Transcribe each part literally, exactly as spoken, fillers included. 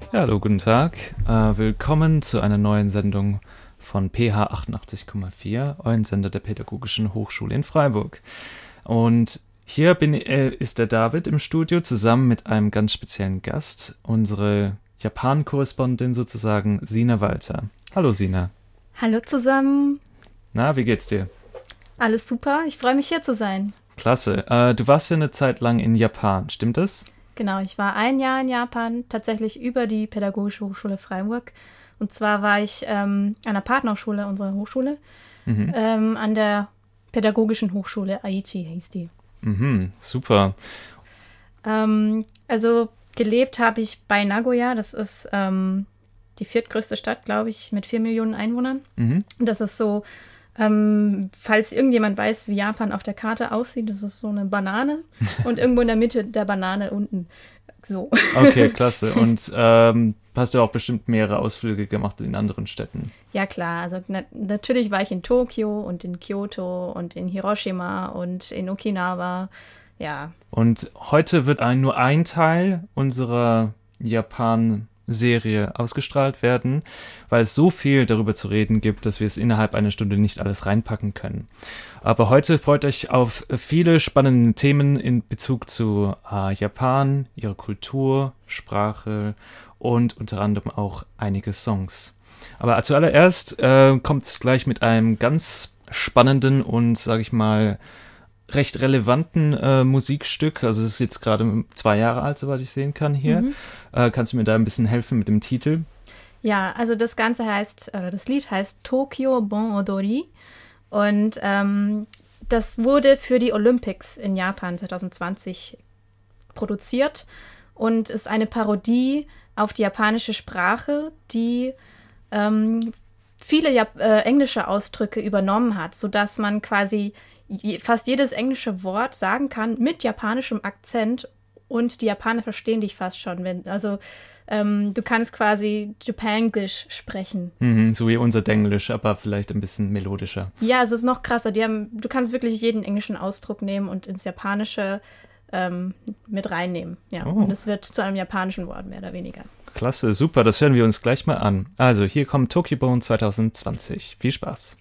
Ja, hallo, guten Tag. Äh, willkommen zu einer neuen Sendung von P H achtundachtzig Komma vier, euren Sender der Pädagogischen Hochschule in Freiburg. Und hier bin, äh, ist der David im Studio zusammen mit einem ganz speziellen Gast, unsere Japan-Korrespondentin sozusagen, Sina Walter. Hallo Sina. Hallo zusammen. Na, wie geht's dir? Alles super, ich freue mich hier zu sein. Klasse. Äh, du warst ja eine Zeit lang in Japan, stimmt das? Genau, ich war ein Jahr in Japan, tatsächlich über die Pädagogische Hochschule Freiburg. Und zwar war ich ähm, an der Partnerschule unserer Hochschule, mhm. ähm, an der Pädagogischen Hochschule Aichi hieß die. Mhm, super. Ähm, also gelebt habe ich bei Nagoya, das ist ähm, die viertgrößte Stadt, glaube ich, mit vier Millionen Einwohnern. Mhm. Das ist so, ähm, falls irgendjemand weiß, wie Japan auf der Karte aussieht, das ist so eine Banane und irgendwo in der Mitte der Banane unten so. Okay, klasse. Und ähm, hast du auch bestimmt mehrere Ausflüge gemacht in anderen Städten? Ja, klar. Also na- natürlich war ich in Tokio und in Kyoto und in Hiroshima und in Okinawa, ja. Und heute wird ein, nur ein Teil unserer Japan-Serie ausgestrahlt werden, weil es so viel darüber zu reden gibt, dass wir es innerhalb einer Stunde nicht alles reinpacken können. Aber heute freut euch auf viele spannende Themen in Bezug zu äh, Japan, ihrer Kultur, Sprache und unter anderem auch einige Songs. Aber zuallererst äh, kommt es gleich mit einem ganz spannenden und, sage ich mal, recht relevanten äh, Musikstück. Also es ist jetzt gerade zwei Jahre alt, soweit ich sehen kann hier. Mhm. Äh, kannst du mir da ein bisschen helfen mit dem Titel? Ja, also das Ganze heißt, oder das Lied heißt Tokyo Bon Odori. Und ähm, das wurde für die Olympics in Japan zwanzig zwanzig produziert und ist eine Parodie auf die japanische Sprache, die ähm, viele Jap- äh, englische Ausdrücke übernommen hat, sodass man quasi je, fast jedes englische Wort sagen kann mit japanischem Akzent und die Japaner verstehen dich fast schon. Wenn, also ähm, du kannst quasi Japanglish sprechen. Mhm, so wie unser Denglisch, aber vielleicht ein bisschen melodischer. Ja, es ist noch krasser. Die haben, du kannst wirklich jeden englischen Ausdruck nehmen und ins Japanische ähm, mit reinnehmen. Ja, oh. Und es wird zu einem japanischen Wort, mehr oder weniger. Klasse, super, das hören wir uns gleich mal an. Also, hier kommt Tokyo Bon zwanzig zwanzig. Viel Spaß.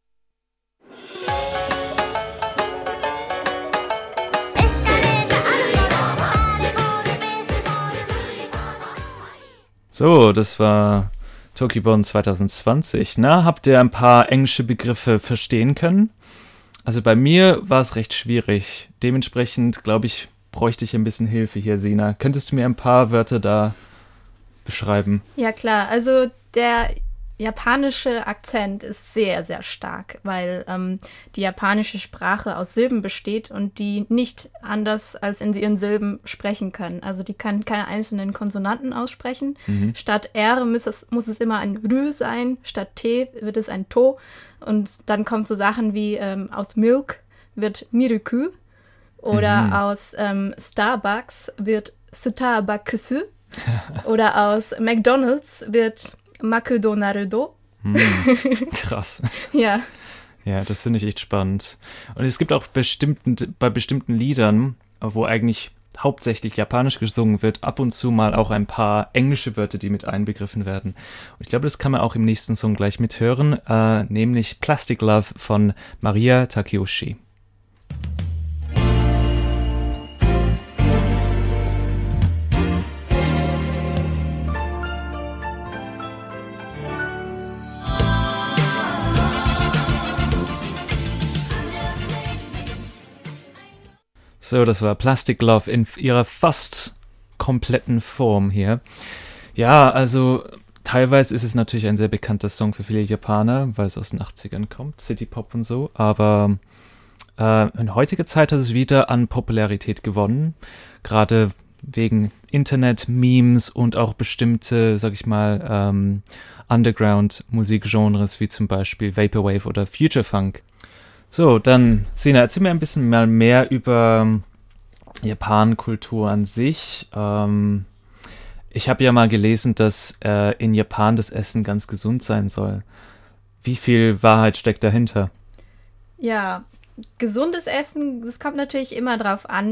So, das war Tokyo Bon zwanzig zwanzig. Na, habt ihr ein paar englische Begriffe verstehen können? Also bei mir war es recht schwierig. Dementsprechend, glaube ich, bräuchte ich ein bisschen Hilfe hier, Sina. Könntest du mir ein paar Wörter da beschreiben? Ja, klar. Also der japanische Akzent ist sehr, sehr stark, weil ähm, die japanische Sprache aus Silben besteht und die nicht anders als in ihren Silben sprechen können. Also die kann keine einzelnen Konsonanten aussprechen. Mhm. Statt R muss es, muss es immer ein Rü sein, statt T wird es ein To. Und dann kommen so Sachen wie ähm, aus Milk wird Miruku oder mhm. aus ähm, Starbucks wird Starbucks oder aus McDonald's wird McDonaldo. Hm, krass. Ja. Ja, das finde ich echt spannend. Und es gibt auch bestimmten, bei bestimmten Liedern, wo eigentlich hauptsächlich Japanisch gesungen wird, ab und zu mal auch ein paar englische Wörter, die mit einbegriffen werden. Und ich glaube, das kann man auch im nächsten Song gleich mithören, äh, nämlich Plastic Love von Maria Takeyoshi. So, das war Plastic Love in ihrer fast kompletten Form hier. Ja, also teilweise ist es natürlich ein sehr bekannter Song für viele Japaner, weil es aus den achtzigern kommt, City Pop und so, aber äh, in heutiger Zeit hat es wieder an Popularität gewonnen, gerade wegen Internet-Memes und auch bestimmte, sag ich mal, ähm, Underground-Musikgenres wie zum Beispiel Vaporwave oder Future Funk. So, dann, Sina, erzähl mir ein bisschen mal mehr über Japan-Kultur an sich. Ähm, ich habe ja mal gelesen, dass äh, in Japan das Essen ganz gesund sein soll. Wie viel Wahrheit steckt dahinter? Ja, gesundes Essen, das kommt natürlich immer drauf an,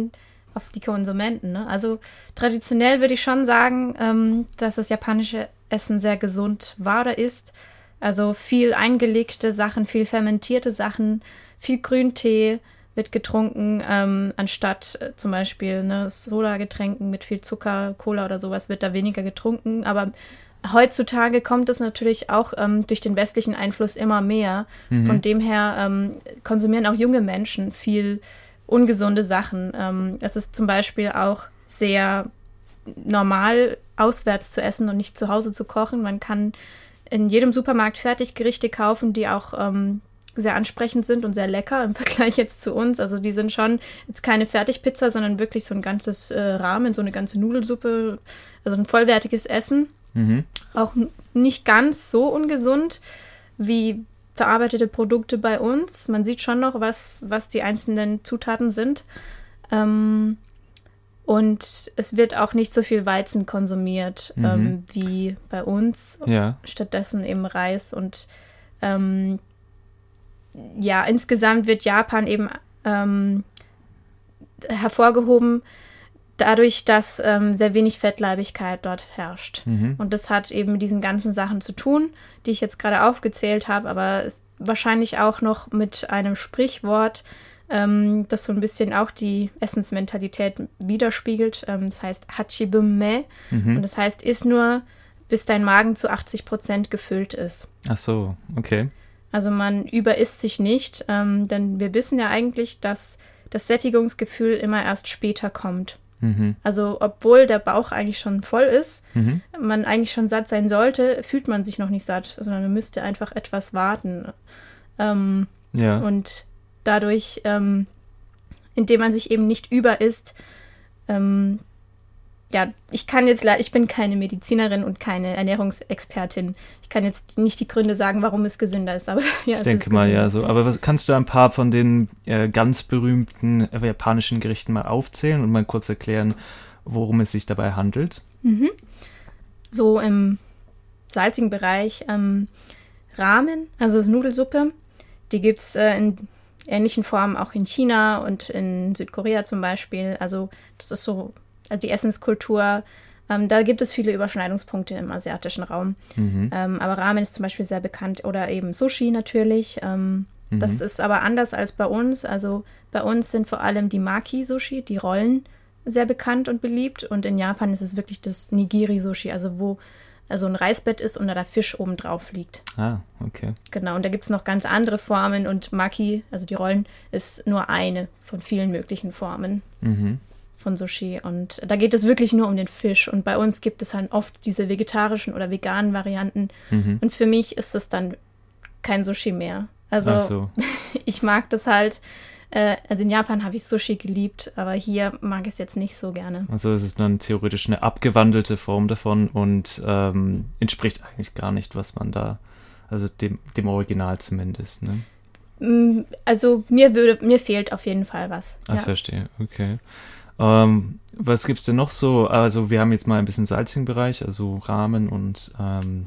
auf die Konsumenten. Ne? Also traditionell würde ich schon sagen, ähm, dass das japanische Essen sehr gesund war oder ist. Also viel eingelegte Sachen, viel fermentierte Sachen, viel Grüntee wird getrunken, ähm, anstatt äh, zum Beispiel ne, Soda-Getränken mit viel Zucker, Cola oder sowas wird da weniger getrunken. Aber heutzutage kommt es natürlich auch ähm, durch den westlichen Einfluss immer mehr. Mhm. Von dem her ähm, konsumieren auch junge Menschen viel ungesunde Sachen. Ähm, es ist zum Beispiel auch sehr normal, auswärts zu essen und nicht zu Hause zu kochen. Man kann in jedem Supermarkt Fertiggerichte kaufen, die auch ähm, sehr ansprechend sind und sehr lecker im Vergleich jetzt zu uns. Also die sind schon jetzt keine Fertigpizza, sondern wirklich so ein ganzes äh, Ramen, so eine ganze Nudelsuppe, also ein vollwertiges Essen. Mhm. Auch n- nicht ganz so ungesund wie verarbeitete Produkte bei uns. Man sieht schon noch, was, was die einzelnen Zutaten sind. Ähm, und es wird auch nicht so viel Weizen konsumiert mhm. ähm, wie bei uns. Ja. Stattdessen eben Reis. Und ähm, ja, insgesamt wird Japan eben ähm, hervorgehoben dadurch, dass ähm, sehr wenig Fettleibigkeit dort herrscht. Mhm. Und das hat eben mit diesen ganzen Sachen zu tun, die ich jetzt gerade aufgezählt habe, aber es wahrscheinlich auch noch mit einem Sprichwort, ähm, das so ein bisschen auch die Essensmentalität widerspiegelt. Ähm, das heißt Hachibun-me. Mhm. Und das heißt, iss nur, bis dein Magen zu achtzig Prozent gefüllt ist. Ach so, okay. Also man überisst sich nicht, ähm, denn wir wissen ja eigentlich, dass das Sättigungsgefühl immer erst später kommt. Mhm. Also obwohl der Bauch eigentlich schon voll ist, mhm. man eigentlich schon satt sein sollte, fühlt man sich noch nicht satt, sondern man müsste einfach etwas warten. Ähm, ja. Und dadurch, ähm, indem man sich eben nicht überisst, ähm, ja, ich kann jetzt, ich bin keine Medizinerin und keine Ernährungsexpertin. Ich kann jetzt nicht die Gründe sagen, warum es gesünder ist. Aber ja, ich denke mal, ja, so. Aber was, kannst du ein paar von den äh, ganz berühmten äh, japanischen Gerichten mal aufzählen und mal kurz erklären, worum es sich dabei handelt? Mhm. So im salzigen Bereich ähm, Ramen, also Nudelsuppe, die gibt es äh, in ähnlichen Formen auch in China und in Südkorea zum Beispiel. Also das ist so Also die Essenskultur, ähm, da gibt es viele Überschneidungspunkte im asiatischen Raum. Mhm. Ähm, aber Ramen ist zum Beispiel sehr bekannt oder eben Sushi natürlich. Ähm, mhm. Das ist aber anders als bei uns. Also bei uns sind vor allem die Maki-Sushi, die Rollen, sehr bekannt und beliebt. Und in Japan ist es wirklich das Nigiri-Sushi, also wo also ein Reisbett ist und da der Fisch oben drauf liegt. Ah, okay. Genau, und da gibt es noch ganz andere Formen und Maki, also die Rollen, ist nur eine von vielen möglichen Formen. Mhm. Von Sushi und da geht es wirklich nur um den Fisch und bei uns gibt es halt oft diese vegetarischen oder veganen Varianten mhm. und für mich ist das dann kein Sushi mehr. Also so. Ich mag das halt, äh, also in Japan habe ich Sushi geliebt, aber hier mag ich es jetzt nicht so gerne. Also es ist dann theoretisch eine abgewandelte Form davon und ähm, entspricht eigentlich gar nicht, was man da, also dem, dem Original zumindest, ne? Also mir würde, mir fehlt auf jeden Fall was. Ah, ja. Verstehe, okay. Ähm, was gibt's denn noch so? Also wir haben jetzt mal ein bisschen salzigen Bereich, also Ramen und ähm,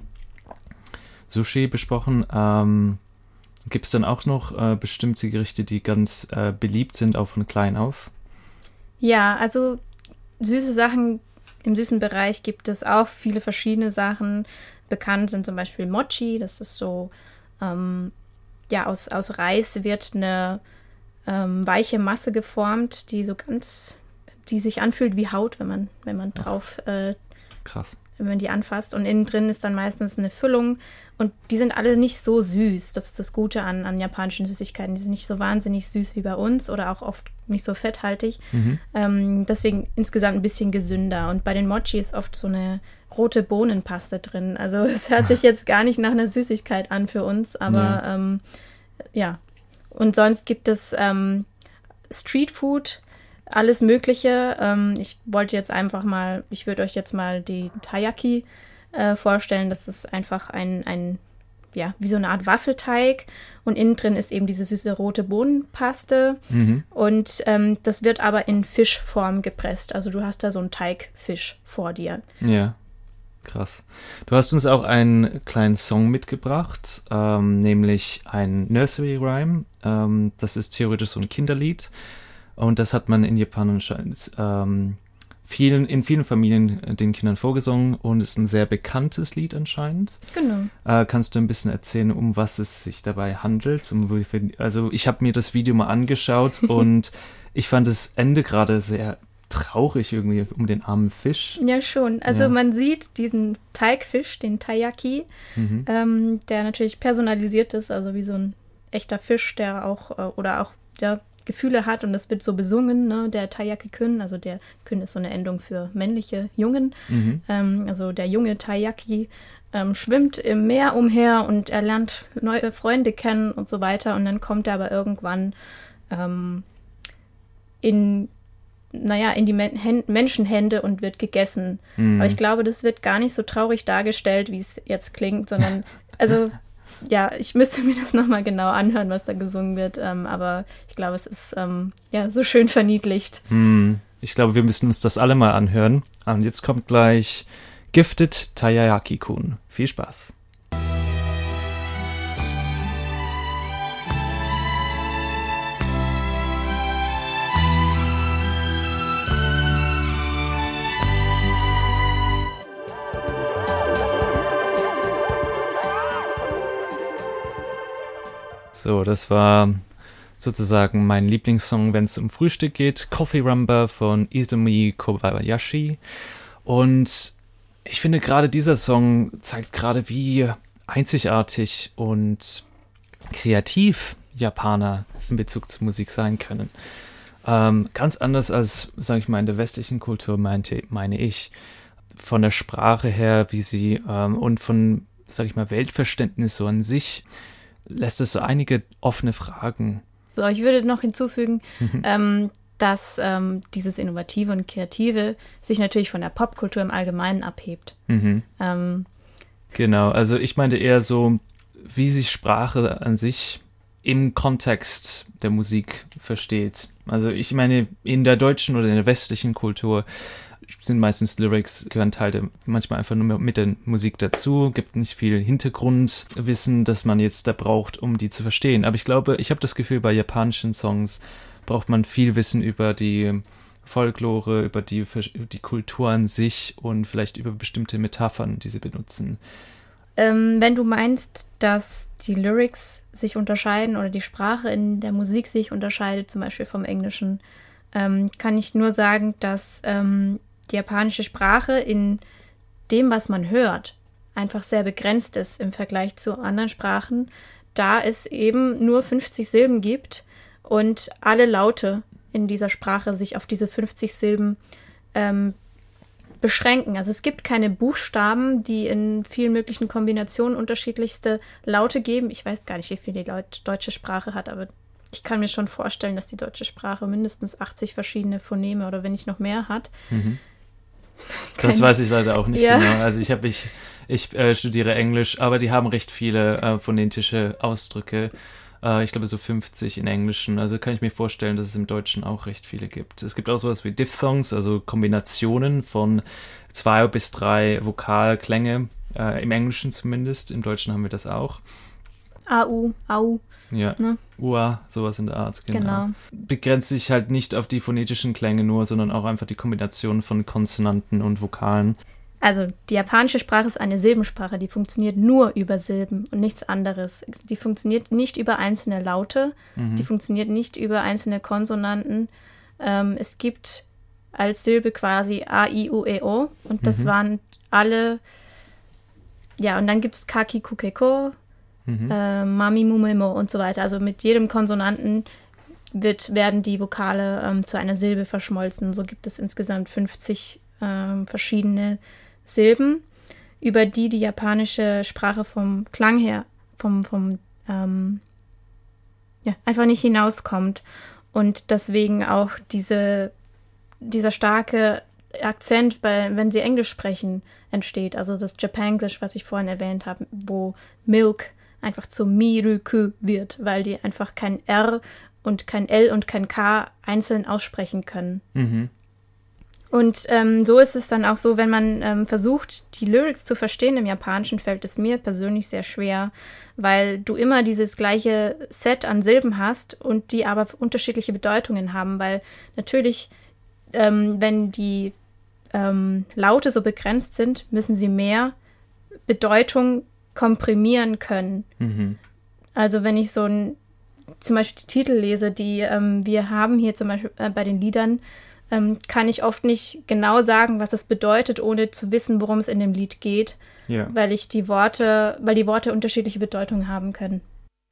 Sushi besprochen. Ähm, gibt es dann auch noch äh, bestimmte Gerichte, die ganz äh, beliebt sind, auch von klein auf? Ja, also süße Sachen, im süßen Bereich gibt es auch viele verschiedene Sachen. Bekannt sind zum Beispiel Mochi, das ist so, ähm, ja, aus, aus Reis wird eine ähm, weiche Masse geformt, die so ganz... die sich anfühlt wie Haut, wenn man, wenn man drauf, äh, krass, wenn man die anfasst. Und innen drin ist dann meistens eine Füllung. Und die sind alle nicht so süß. Das ist das Gute an, an japanischen Süßigkeiten. Die sind nicht so wahnsinnig süß wie bei uns oder auch oft nicht so fetthaltig. Mhm. Ähm, deswegen insgesamt ein bisschen gesünder. Und bei den Mochi ist oft so eine rote Bohnenpaste drin. Also es hört sich jetzt gar nicht nach einer Süßigkeit an für uns. Aber ja, ähm, ja. Und sonst gibt es ähm, Streetfood, alles Mögliche. Ähm, ich wollte jetzt einfach mal, ich würde euch jetzt mal die Taiyaki äh, vorstellen. Das ist einfach ein, ein, ja, wie so eine Art Waffelteig. Und innen drin ist eben diese süße rote Bohnenpaste. Mhm. Und ähm, das wird aber in Fischform gepresst. Also du hast da so einen Teigfisch vor dir. Ja, krass. Du hast uns auch einen kleinen Song mitgebracht, ähm, nämlich ein Nursery Rhyme. Ähm, das ist theoretisch so ein Kinderlied. Und das hat man in Japan anscheinend ähm, vielen, in vielen Familien den Kindern vorgesungen und ist ein sehr bekanntes Lied anscheinend. Genau. Äh, kannst du ein bisschen erzählen, um was es sich dabei handelt? Um, also ich habe mir das Video mal angeschaut und ich fand das Ende gerade sehr traurig irgendwie um den armen Fisch. Ja, schon. Also Ja. man sieht diesen Teigfisch, den Taiyaki, Mhm. ähm, der natürlich personalisiert ist, also wie so ein echter Fisch, der auch, äh, oder auch der Gefühle hat und das wird so besungen, ne? Der Taiyaki-Kun, also der Kun ist so eine Endung für männliche Jungen, Mhm. ähm, also der junge Taiyaki ähm, schwimmt im Meer umher und er lernt neue Freunde kennen und so weiter und dann kommt er aber irgendwann ähm, in naja, in die Men- Hän- Menschenhände und wird gegessen. Mhm. Aber ich glaube, das wird gar nicht so traurig dargestellt, wie es jetzt klingt, sondern, also, ja, ich müsste mir das nochmal genau anhören, was da gesungen wird, ähm, aber ich glaube, es ist, ähm, ja, so schön verniedlicht. Hm, ich glaube, wir müssen uns das alle mal anhören. Und jetzt kommt gleich Gifted Taiyaki-kun. Viel Spaß. So, das war sozusagen mein Lieblingssong, wenn es um Frühstück geht. Coffee Rumba von Izumi Kobayashi. Und ich finde gerade dieser Song zeigt gerade, wie einzigartig und kreativ Japaner in Bezug zur Musik sein können. Ähm, ganz anders als, sage ich mal, in der westlichen Kultur meinte, meine ich. Von der Sprache her, wie sie ähm, und von, sage ich mal, Weltverständnis so an sich lässt es so einige offene Fragen. So, ich würde noch hinzufügen, Mhm. ähm, dass ähm, dieses Innovative und Kreative sich natürlich von der Popkultur im Allgemeinen abhebt. Mhm. Ähm, Genau, also ich meinte eher so, wie sich Sprache an sich im Kontext der Musik versteht. Also ich meine, in der deutschen oder in der westlichen Kultur sind meistens Lyrics, gehören Teil der, manchmal einfach nur mit der Musik dazu, gibt nicht viel Hintergrundwissen, das man jetzt da braucht, um die zu verstehen. Aber ich glaube, ich habe das Gefühl, bei japanischen Songs braucht man viel Wissen über die Folklore, über die, die Kultur an sich und vielleicht über bestimmte Metaphern, die sie benutzen. ähm, wenn du meinst, dass die Lyrics sich unterscheiden oder die Sprache in der Musik sich unterscheidet, zum Beispiel vom Englischen, ähm, kann ich nur sagen, dass ähm, die japanische Sprache in dem, was man hört, einfach sehr begrenzt ist im Vergleich zu anderen Sprachen, da es eben nur fünfzig Silben gibt und alle Laute in dieser Sprache sich auf diese fünfzig Silben ähm, beschränken. Also es gibt keine Buchstaben, die in vielen möglichen Kombinationen unterschiedlichste Laute geben. Ich weiß gar nicht, wie viel die Leut- deutsche Sprache hat, aber ich kann mir schon vorstellen, dass die deutsche Sprache mindestens achtzig verschiedene Phoneme oder wenn nicht noch mehr hat. Mhm. Das weiß ich leider auch nicht Ja. genau. Also ich habe ich, ich äh, studiere Englisch, aber die haben recht viele äh, phonetische Ausdrücke. Äh, ich glaube so fünfzig in Englischen. Also kann ich mir vorstellen, dass es im Deutschen auch recht viele gibt. Es gibt auch sowas wie Diphthongs, also Kombinationen von zwei bis drei Vokalklänge, äh, im Englischen zumindest. Im Deutschen haben wir das auch. A U, Au, Ja, ne? Ua, sowas in der Art, genau. Genau. Begrenzt sich halt nicht auf die phonetischen Klänge nur, sondern auch einfach die Kombination von Konsonanten und Vokalen. Also die japanische Sprache ist eine Silbensprache, die funktioniert nur über Silben und nichts anderes. Die funktioniert nicht über einzelne Laute, Mhm. die funktioniert nicht über einzelne Konsonanten. Ähm, es gibt als Silbe quasi A, I, U, E, O und das Mhm. waren alle, ja, und dann gibt es Kaki, Kukeko, Mhm. äh, Mami, Mumemo und so weiter. Also mit jedem Konsonanten wird, werden die Vokale ähm, zu einer Silbe verschmolzen. So gibt es insgesamt fünfzig ähm, verschiedene Silben, über die die japanische Sprache vom Klang her, vom, vom ähm, ja, einfach nicht hinauskommt. Und deswegen auch diese, dieser starke Akzent, bei, wenn sie Englisch sprechen, entsteht. Also das Japanglish, was ich vorhin erwähnt habe, wo Milk einfach zu Miruku wird, weil die einfach kein R und kein L und kein K einzeln aussprechen können. Mhm. Und ähm, so ist es dann auch so, wenn man ähm, versucht, die Lyrics zu verstehen im Japanischen, fällt es mir persönlich sehr schwer, weil du immer dieses gleiche Set an Silben hast und die aber unterschiedliche Bedeutungen haben, weil natürlich, ähm, wenn die ähm, Laute so begrenzt sind, müssen sie mehr Bedeutung komprimieren können. Mhm. Also wenn ich so ein, zum Beispiel die Titel lese, die ähm, wir haben hier zum Beispiel äh, bei den Liedern, ähm, kann ich oft nicht genau sagen, was es bedeutet, ohne zu wissen, worum es in dem Lied geht, Ja. weil ich die Worte, weil die Worte unterschiedliche Bedeutungen haben können.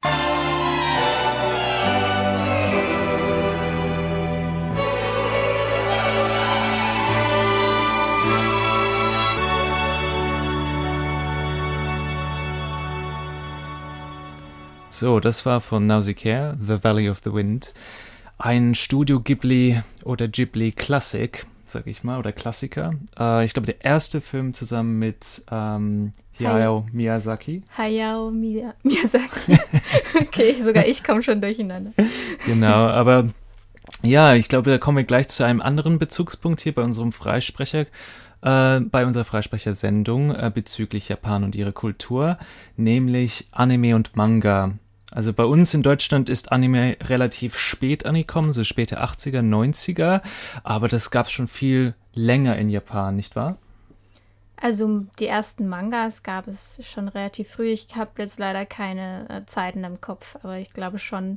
So, das war von Nausicaa, The Valley of the Wind. Ein Studio Ghibli oder Ghibli Klassik, sag ich mal, oder Klassiker. Äh, ich glaube, der erste Film zusammen mit ähm, Hayao Miyazaki. Hayao Miya- Miyazaki. Okay, sogar ich komme schon durcheinander. Genau, aber ja, ich glaube, da kommen wir gleich zu einem anderen Bezugspunkt hier bei unserem Freisprecher, äh, bei unserer Freisprechersendung äh, bezüglich Japan und ihrer Kultur, nämlich Anime und Manga. Also bei uns in Deutschland ist Anime relativ spät angekommen, so späte achtziger, neunziger, aber das gab es schon viel länger in Japan, nicht wahr? Also die ersten Mangas gab es schon relativ früh. Ich habe jetzt leider keine äh, Zeiten im Kopf, aber ich glaube schon,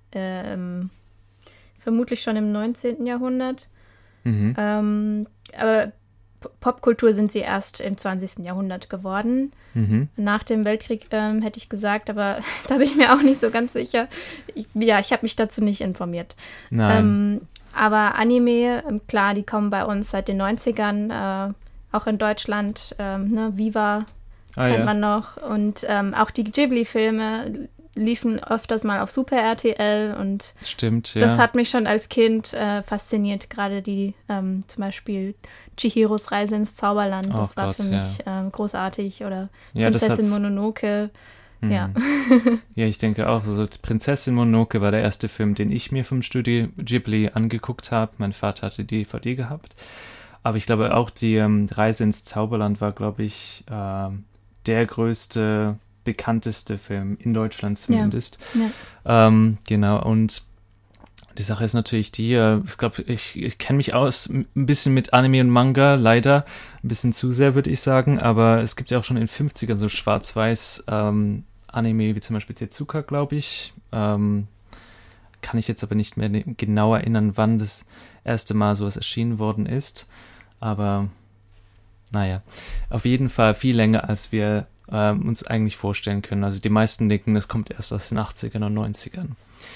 ähm, vermutlich schon im neunzehnten Jahrhundert. Mhm. Ähm, aber P- Popkultur sind sie erst im zwanzigsten Jahrhundert geworden. Mhm. Nach dem Weltkrieg ähm, hätte ich gesagt, aber da bin ich mir auch nicht so ganz sicher. Ich, ja, ich habe mich dazu nicht informiert. Nein. Ähm, aber Anime, ähm, klar, die kommen bei uns seit den neunzigern, äh, auch in Deutschland, ähm, ne, Viva ah, kennt ja. man noch. Und ähm, auch die Ghibli-Filme liefen öfters mal auf Super R T L und Stimmt, ja. das hat mich schon als Kind äh, fasziniert, gerade die ähm, zum Beispiel Chihiros Reise ins Zauberland, das Oh war Gott, für mich ähm, großartig, oder Ja, das Prinzessin hat's- Mononoke, Mhm. ja. Ja, ich denke auch. Also Prinzessin Mononoke war der erste Film, den ich mir vom Studio Ghibli angeguckt habe. Mein Vater hatte die D V D gehabt. Aber ich glaube auch die ähm, Reise ins Zauberland war, glaube ich, ähm, der größte, bekannteste Film in Deutschland zumindest. Ja. Ähm, genau, und die Sache ist natürlich die, äh, ich glaube, ich, ich kenne mich aus m- ein bisschen mit Anime und Manga, leider ein bisschen zu sehr, würde ich sagen, aber es gibt ja auch schon in den fünfzigern so schwarz-weiß ähm, Anime, wie zum Beispiel Tezuka, glaube ich. Ähm, kann ich jetzt aber nicht mehr ne- genau erinnern, wann das erste Mal sowas erschienen worden ist, aber naja, auf jeden Fall viel länger, als wir ähm, uns eigentlich vorstellen können. Also die meisten denken, das kommt erst aus den achtzigern und neunzigern.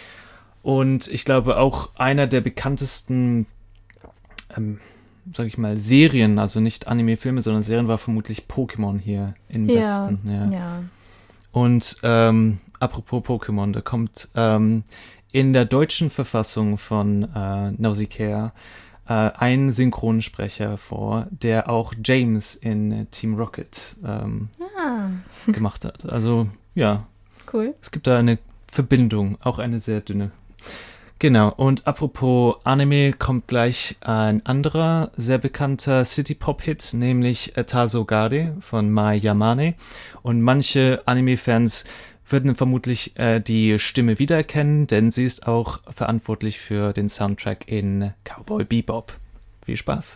Und ich glaube auch einer der bekanntesten, ähm, sag ich mal, Serien, also nicht Anime-Filme, sondern Serien, war vermutlich Pokémon hier im Ja, Westen. Ja. ja. Und ähm, apropos Pokémon, da kommt ähm, in der deutschen Verfassung von äh, Nausicaa äh, ein Synchronsprecher vor, der auch James in äh, Team Rocket ähm, Ah, gemacht hat. Also ja, cool. es gibt da eine Verbindung, auch eine sehr dünne. Genau, und apropos Anime kommt gleich ein anderer sehr bekannter City-Pop-Hit, nämlich Tazogade von Mai Yamane. Und manche Anime-Fans würden vermutlich äh, die Stimme wiedererkennen, denn sie ist auch verantwortlich für den Soundtrack in Cowboy Bebop. Viel Spaß!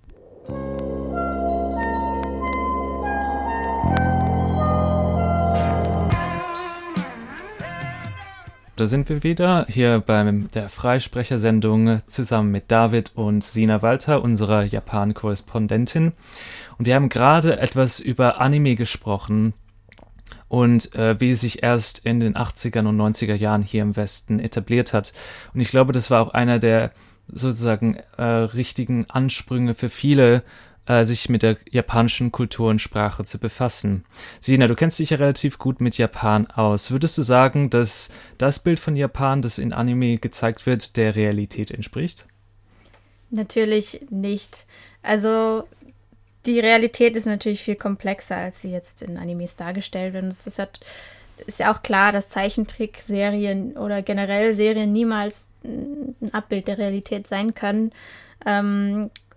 Da sind wir wieder, hier bei der Freisprechersendung zusammen mit David und Sina Walter, unserer Japan-Korrespondentin. Und wir haben gerade etwas über Anime gesprochen und äh, wie es sich erst in den achtzigern und neunziger Jahren hier im Westen etabliert hat. Und ich glaube, das war auch einer der sozusagen äh, richtigen Ansprünge für viele, äh, sich mit der japanischen Kultur und Sprache zu befassen. Sina, du kennst dich ja relativ gut mit Japan aus. Würdest du sagen, dass das Bild von Japan, das in Anime gezeigt wird, der Realität entspricht? Natürlich nicht. Also die Realität ist natürlich viel komplexer, als sie jetzt in Animes dargestellt wird. Und es ist, halt, ist ja auch klar, dass Zeichentrickserien oder generell Serien niemals ein Abbild der Realität sein können. Ähm,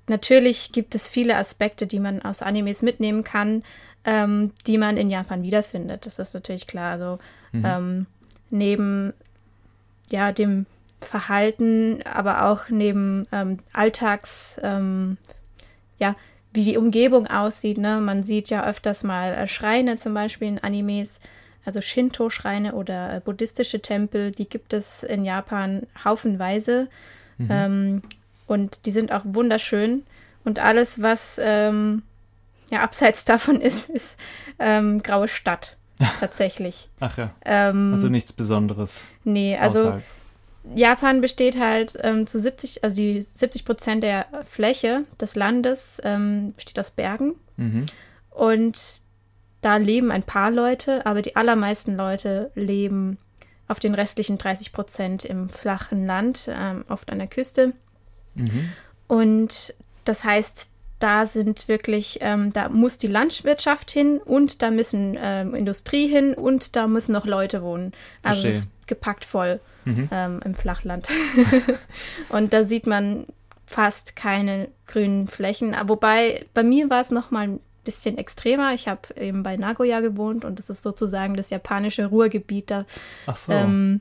natürlich gibt es viele Aspekte, die man aus Animes mitnehmen kann, ähm, die man in Japan wiederfindet. Das ist natürlich klar. Also mhm. ähm, neben ja, dem Verhalten, aber auch neben ähm, Alltags, ähm, ja, wie die Umgebung aussieht. Ne? Man sieht ja öfters mal äh, Schreine zum Beispiel in Animes, also Shinto-Schreine oder äh, buddhistische Tempel, die gibt es in Japan haufenweise. Mhm. Ähm, und die sind auch wunderschön. Und alles, was ähm, ja, abseits davon ist, ist ähm, graue Stadt, tatsächlich. Ach ja, ähm, also nichts Besonderes. Nee, also außerhalb. Japan besteht halt ähm, zu siebzig, also die siebzig Prozent der Fläche des Landes ähm, besteht aus Bergen. Mhm. Und da leben ein paar Leute, aber die allermeisten Leute leben auf den restlichen dreißig Prozent im flachen Land, ähm, oft an der Küste. Mhm. Und das heißt, da sind wirklich, ähm, da muss die Landwirtschaft hin und da müssen ähm, Industrie hin und da müssen noch Leute wohnen. Also Verstehe. es ist gepackt voll mhm. ähm, im Flachland. Und da sieht man fast keine grünen Flächen. Wobei, bei mir war es noch mal ein bisschen extremer. Ich habe eben bei Nagoya gewohnt und das ist sozusagen das japanische Ruhrgebiet. Da Ach so. ähm,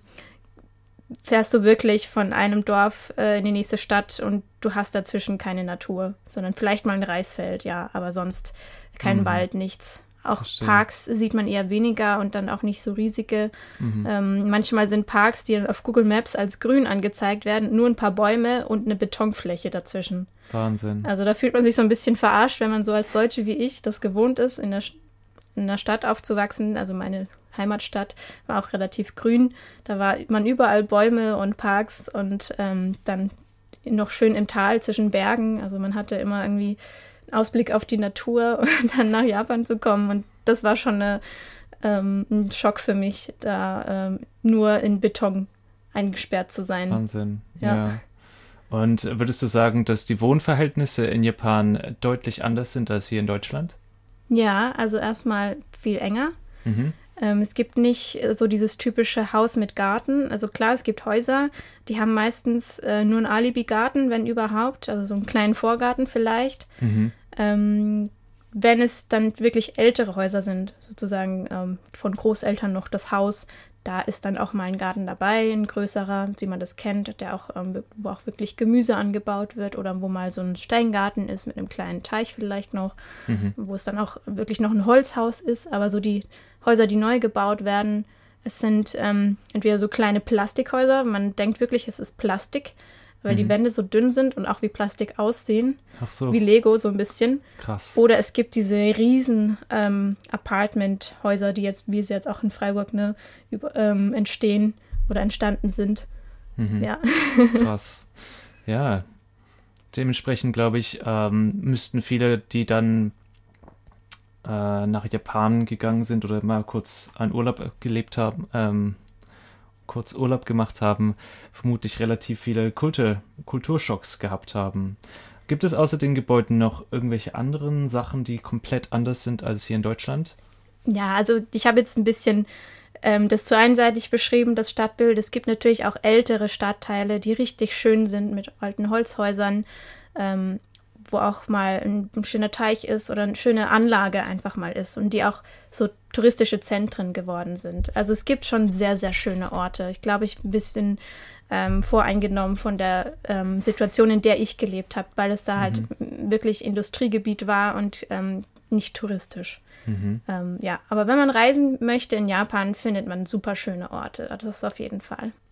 fährst du wirklich von einem Dorf äh, in die nächste Stadt und du hast dazwischen keine Natur, sondern vielleicht mal ein Reisfeld, ja, aber sonst kein mhm. Wald, nichts. Auch Verstehe. Parks sieht man eher weniger und dann auch nicht so riesige. Mhm. Ähm, manchmal sind Parks, die auf Google Maps als grün angezeigt werden, nur ein paar Bäume und eine Betonfläche dazwischen. Wahnsinn. Also da fühlt man sich so ein bisschen verarscht, wenn man so als Deutsche wie ich das gewohnt ist, in der, in der Stadt aufzuwachsen. Also meine Heimatstadt war auch relativ grün. Da war man überall Bäume und Parks und ähm, dann noch schön im Tal zwischen Bergen. Also man hatte immer irgendwie einen Ausblick auf die Natur und dann nach Japan zu kommen. Und das war schon eine, ähm, ein Schock für mich, da ähm, nur in Beton eingesperrt zu sein. Wahnsinn, ja. ja. Und würdest du sagen, dass die Wohnverhältnisse in Japan deutlich anders sind als hier in Deutschland? Ja, also erstmal viel enger. Mhm. Ähm, es gibt nicht so dieses typische Haus mit Garten. Also klar, es gibt Häuser, die haben meistens äh, nur einen Alibi-Garten, wenn überhaupt, also so einen kleinen Vorgarten vielleicht. Mhm. Ähm, wenn es dann wirklich ältere Häuser sind, sozusagen ähm, von Großeltern noch das Haus, da ist dann auch mal ein Garten dabei, ein größerer, wie man das kennt, der auch, ähm, wo auch wirklich Gemüse angebaut wird oder wo mal so ein Steingarten ist mit einem kleinen Teich vielleicht noch, Mhm. wo es dann auch wirklich noch ein Holzhaus ist. Aber so die Häuser, die neu gebaut werden, es sind ähm, entweder so kleine Plastikhäuser, man denkt wirklich, es ist Plastik, weil Mhm. die Wände so dünn sind und auch wie Plastik aussehen, Ach so, wie Lego so ein bisschen. krass. Oder es gibt diese riesen ähm, Apartment-Häuser, die jetzt, wie sie jetzt auch in Freiburg ne, über, ähm, entstehen oder entstanden sind. Mhm. Ja. Krass. Ja, dementsprechend glaube ich, ähm, müssten viele, die dann äh, nach Japan gegangen sind oder mal kurz einen Urlaub gelebt haben, ähm, kurz Urlaub gemacht haben, vermutlich relativ viele Kulte, Kulturschocks gehabt haben. Gibt es außer den Gebäuden noch irgendwelche anderen Sachen, die komplett anders sind als hier in Deutschland? Ja, also ich habe jetzt ein bisschen ähm, das zu einseitig beschrieben, das Stadtbild. Es gibt natürlich auch ältere Stadtteile, die richtig schön sind mit alten Holzhäusern, ähm, wo auch mal ein, ein schöner Teich ist oder eine schöne Anlage einfach mal ist und die auch so touristische Zentren geworden sind. Also es gibt schon sehr, sehr schöne Orte. Ich glaube, ich bin ein bisschen ähm, voreingenommen von der ähm, Situation, in der ich gelebt habe, weil es da halt Mhm. wirklich Industriegebiet war und ähm, nicht touristisch. Mhm. Ähm, ja, aber wenn man reisen möchte in Japan, findet man super schöne Orte. Das ist auf jeden Fall.